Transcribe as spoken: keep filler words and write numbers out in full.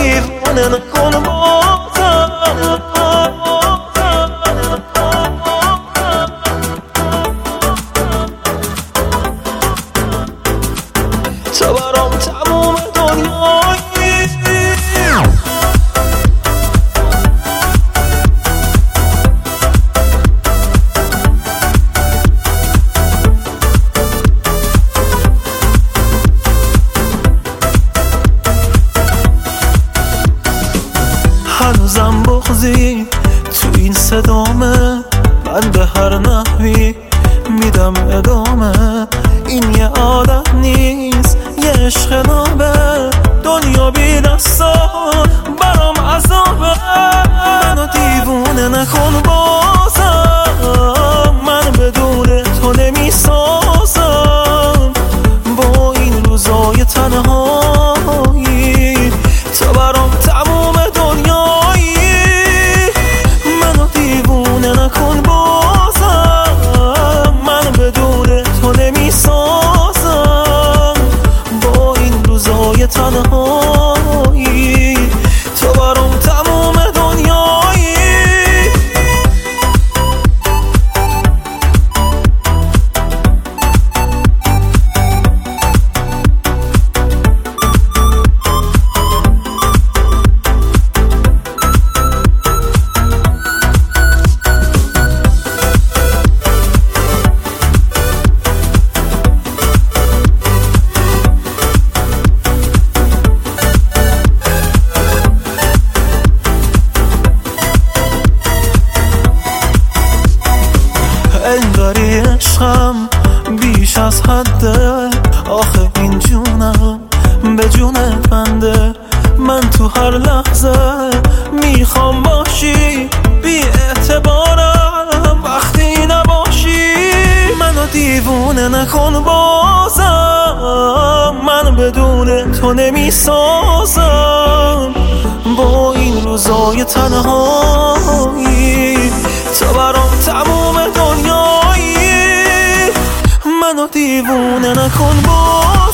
دیوونه نکن بازم. تو برام تموم دنیایی. هنوزم بغضی تو این صدامه، من به هر نحوی میدم ادامه. این یه عادت نیست، یه عشق نابه، دنیا بی دستا برام عذابه. منو دیوونه نکن بازم، من بدون تو نمیسازم. با این روزای تنهایی تو برام تموم دنیایی. منو دیوونه نکن بازم، من بدون تو نمیسازم. با این روزای تنهایی تو برام تموم دنیایی. انگاری عشقم بیش از حده، آخه این جونم به جون بنده. من تو هر لحظه میخوام باشی، بی اعتبارم وقتی نباشی. منو دیوونه نکن بازم، من بدون تو نمیسازم. با این روزای تنهایی تو برام تموم دنیایی. منو دیوونه نکن باز